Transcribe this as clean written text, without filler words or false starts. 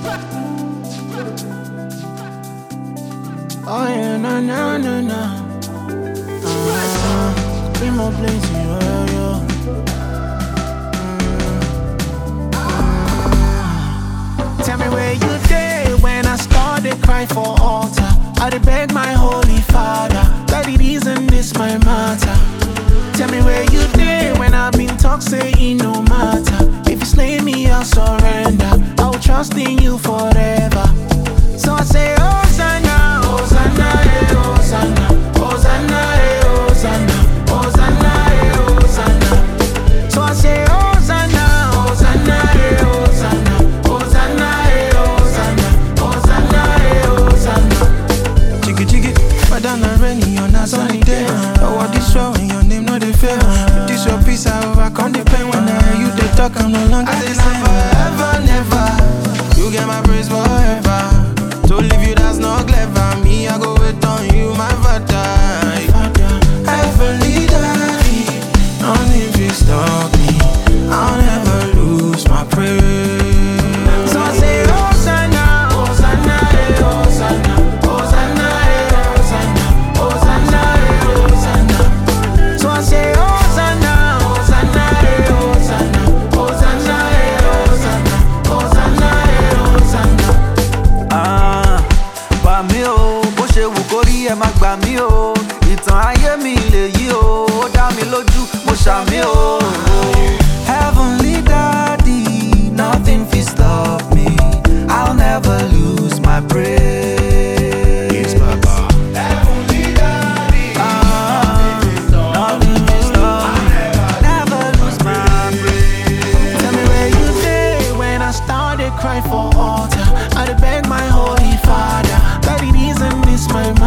Oh yeah, na na na na. Be more plenty, yeah, yeah. Tell me where you day when I started cry for altar. I did beg my holy father that it isn't this my matter. Tell me where you day when I've been talk saying no matter. If you slay me, I'll surrender. I will trust in you forever. So I say, Hosanna, Hosanna, eh, Hosanna, Hosanna, eh, Hosanna, Hosanna, eh, Hosanna. So I say, Hosanna, Hosanna, eh, Hosanna, Hosanna, eh, Hosanna, Hosanna, eh, Hosanna. Jiggy jiggy, whether na rainy or na sunny day. Oh, what this show in your name, no they fail. With this your peace, I overcome the pain. When I hear you they talk, I'm no longer the same. Forever, never, you get my praise forever. To leave you, that's not clever. Me, I go wait on you, my father. Heavenly daddy, don't if you stop me, I'll never lose my praise. So I say, Hosanna, Hosanna, eh, Hosanna, Hosanna, eh, Hosanna, Hosanna, eh, Hosanna. So I say, Hosanna, Hosanna, eh, Hosanna, Hosanna, eh, Hosanna, Hosanna, eh, Hosanna. Gbà mí o, bó ṣe wù kó rí ẹ má gbà mí o. Ìtàn ayé mi lèyí o, ó dá mi lójú, mo ṣàmì o. Heavenly Daddy, nothing fit stop me. I'll never lose my praise. Yes, Papa. Heavenly Daddy, nothing fit stop me. Never lose my praise. Tell me where you day when I started crying for altar. I did beg my holy father that it isn't this my